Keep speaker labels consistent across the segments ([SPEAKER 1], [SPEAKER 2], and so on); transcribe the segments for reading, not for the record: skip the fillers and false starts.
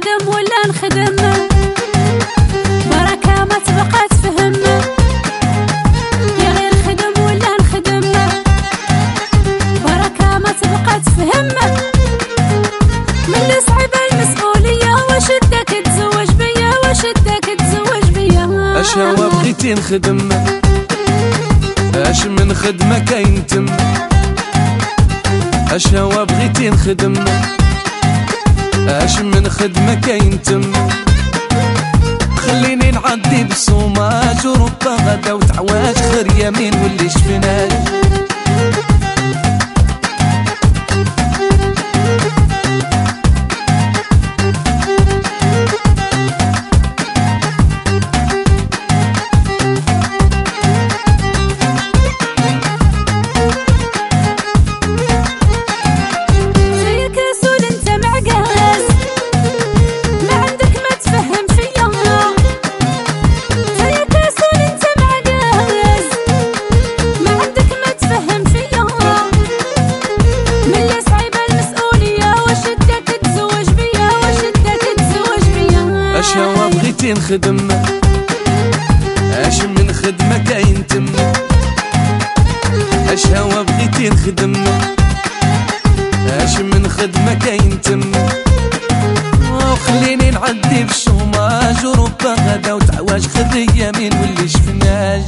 [SPEAKER 1] نخدم ولا نخدم بركة ما تبقى تفهم يا غير خدم ولا نخدم بركة ما تبقى تفهم من اللي صعيبة المسؤولية وشدك تزوج بيا وشدك تزوج بيا
[SPEAKER 2] اش هو بغيتي نخدم اش من خدمة كاين تم اش هو بغيتي نخدم اش من خدمة كاين تم خليني نعدي بالصوماج وربا غدا وتعواج خير يمين واللي شفناش اش هو بغيتي نخدم اش من خدمة كاين تم اش هو بغيتي نخدم اش من خدمة كاين تم وخليني نعدي بالشوماج وربا غدا وتعواج خذ يمين واللي شفناش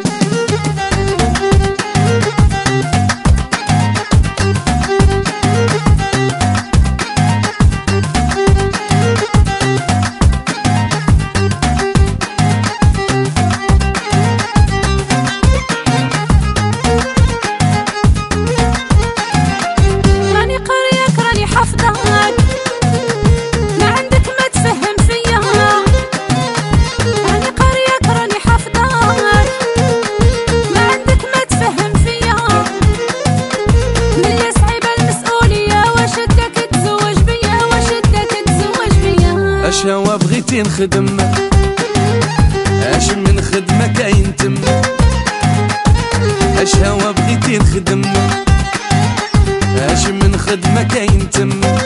[SPEAKER 2] اش هو بغيتي نخدم اش من خدمة كاين تم اش هو بغيتي نخدم اش من خدمة كاين تم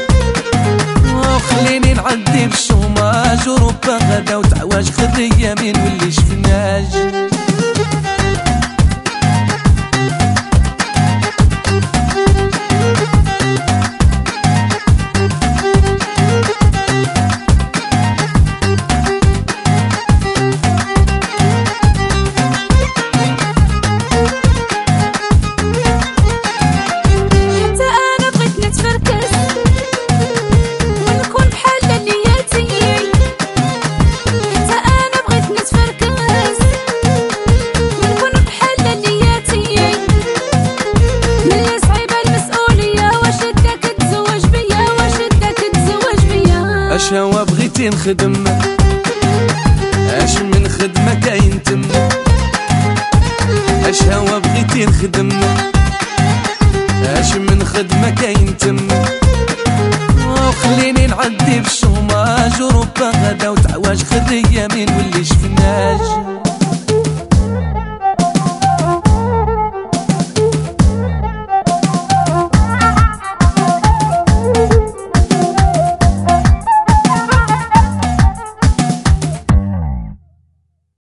[SPEAKER 2] وخليني نعدي بالشوماج وربا غدا وتعواج خذ يمين واللي شفناش اش هو بغيتي نخدم اش من خدمة كاين تم اش هو بغيتي نخدم اش من خدمة كاين تم وخليني نعدي بالشوماج وربا غدا وتعواج خذ يمين واللي شفناش